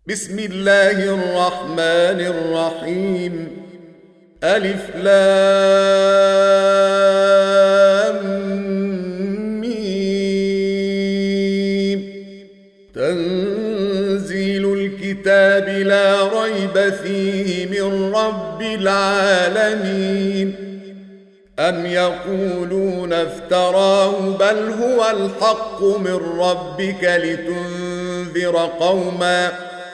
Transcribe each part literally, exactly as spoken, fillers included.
بسم الله الرحمن الرحيم. ألف لام ميم. تنزيل الكتاب لا ريب فيه من رب العالمين. أم يقولون افتراه بل هو الحق من ربك لتنذر قوما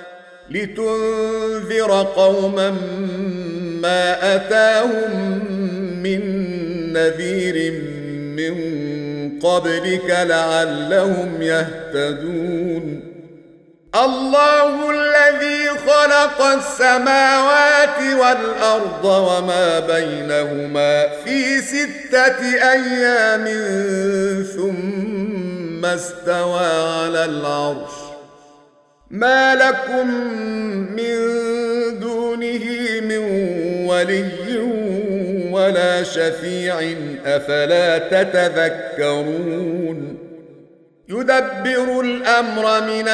لتنذر قوما ما أتاهم من نذير من قبلك لعلهم يهتدون. الله الذي خلق السماوات والأرض وما بينهما في ستة أيام ثم استوى على العرش. ما لكم من دونه من ولي ولا شفيع أفلا تتذكرون. يدبر الأمر من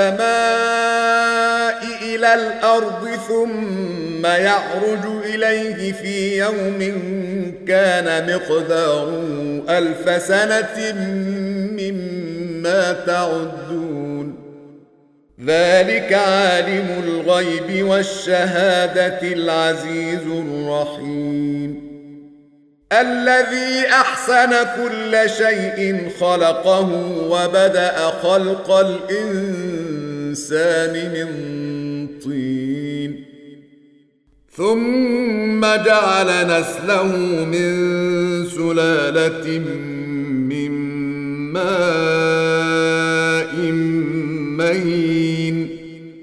السماء إلى الأرض ثم يعرج إليه في يوم كان مقداره ألف سنة مما تعدون. ذلك عالم الغيب والشهادة العزيز الرحيم. الذي أحسن كل شيء خلقه وبدأ خلق الإنسان من طين ثم جعل نسله من سلالة من ماء مهين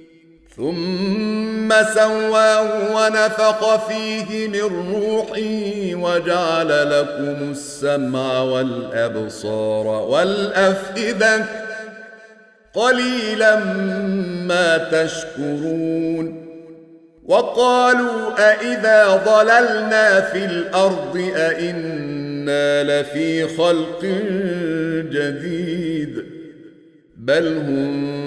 ثم سواه ونفخ فيه من روحه وجعل لكم السمع والأبصار والأفئدة قليلا ما تشكرون. وقالوا أإذا ضللنا في الأرض أإنا لفي خلق جديد بل هم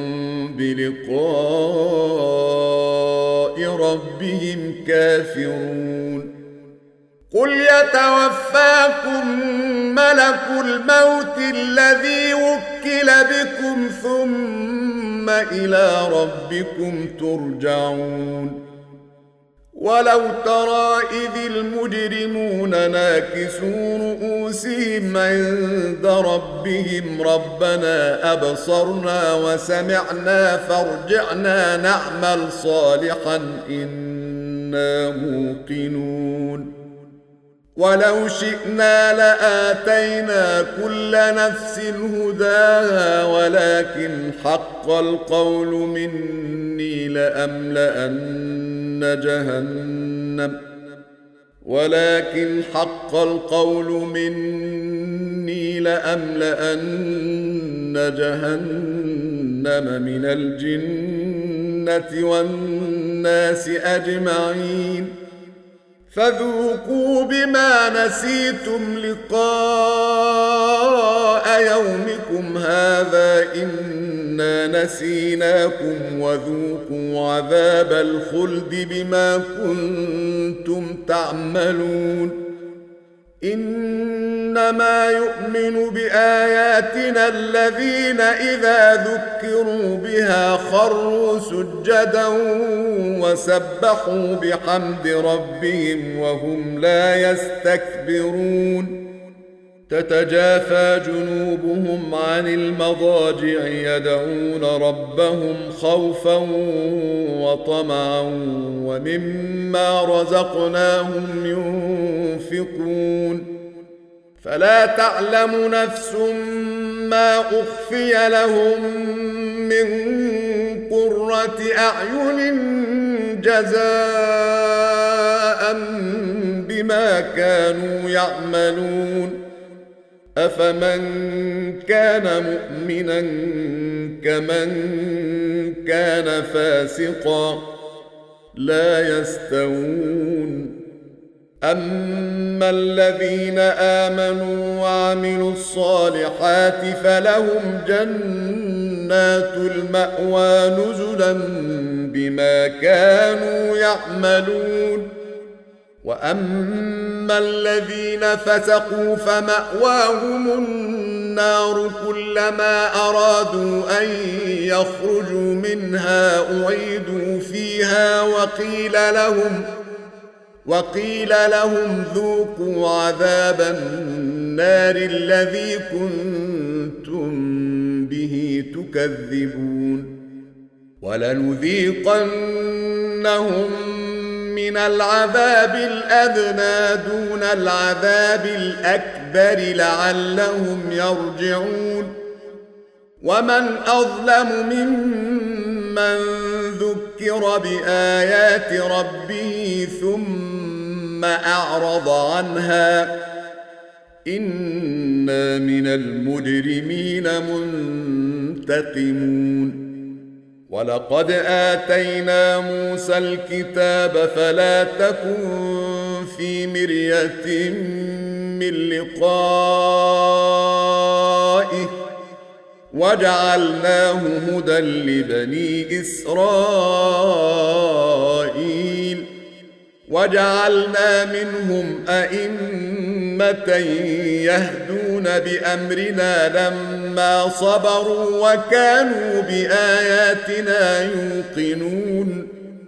بلقاء ربهم كافرون. قل يتوفاكم ملك الموت الذي وكل بكم ثم إلى ربكم ترجعون. ولو ترى إذ المجرمون ناكسوا رؤوسهم عند ربهم ربنا أبصرنا وسمعنا فارجعنا نعمل صالحا إنا موقنون. ولو شئنا لآتينا كل نفس هداها ولكن حق القول مني لأملأن جهنم ولكن حق القول مني لأملأن جهنم من الجنة والناس أجمعين. فذوقوا بما نسيتم لقاء يومكم هذا إنا نسيناكم وذوقوا عذاب الخلد بما كنتم تعملون. إنما يؤمن بآياتنا الذين إذا ذكروا بها خروا سجدا وسبحوا بحمد ربهم وهم لا يستكبرون. تتجافى جنوبهم عن المضاجع يدعون ربهم خوفا وطمعا ومما رزقناهم ينفقون. فلا تعلم نفس ما أخفي لهم من قرة أعين جزاء بما كانوا يعملون. أفمن كان مؤمنا كمن كان فاسقا لا يستوون. أما الذين آمنوا وعملوا الصالحات فلهم جنات المأوى نزلا بما كانوا يعملون. واما الذين فسقوا فمأواهم النار كلما ارادوا ان يخرجوا منها اعيدوا فيها وقيل لهم وقيل لهم ذوقوا عذاب النار الذي كنتم به تكذبون. ولنذيقنهم من العذاب الأدنى دون العذاب الأكبر لعلهم يرجعون. ومن أظلم ممن ذكر بآيات ربه ثم أعرض عنها إنا من المجرمين منتقمون. ولقد آتينا موسى الكتاب فلا تكن في مرية من لقائه وجعلناه هدى لبني إسرائيل وجعلنا منهم أئمة يهدون بأمرنا لما صبروا وكانوا بآياتنا يوقنون.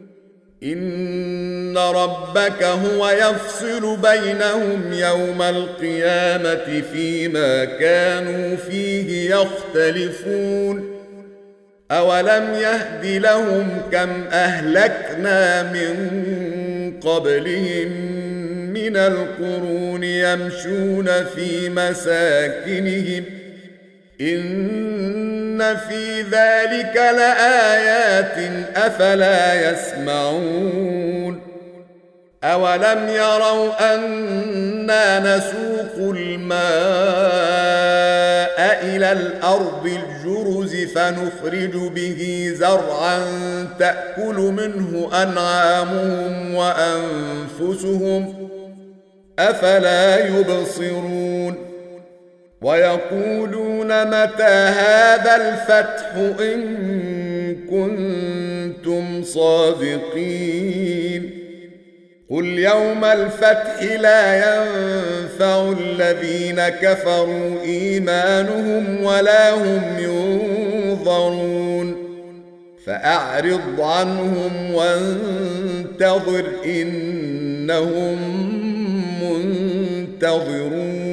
إن ربك هو يفصل بينهم يوم القيامة فيما كانوا فيه يختلفون. أولم يهد لهم كم أهلكنا من قبلهم من القرون يمشون في مساكنهم إن في ذلك لآيات أفلا يسمعون. أولم يروا أنا نسوق الماء إلى الأرض الجرز فنخرج به زرعا تأكل منه أنعامهم وأنفسهم أفلا يبصرون. ويقولون متى هذا الفتح إن كنتم صادقين. قل يوم الفتح لا ينفع الذين كفروا إيمانهم ولا هم ينظرون. فأعرض عنهم وانتظر إنهم منتظرون.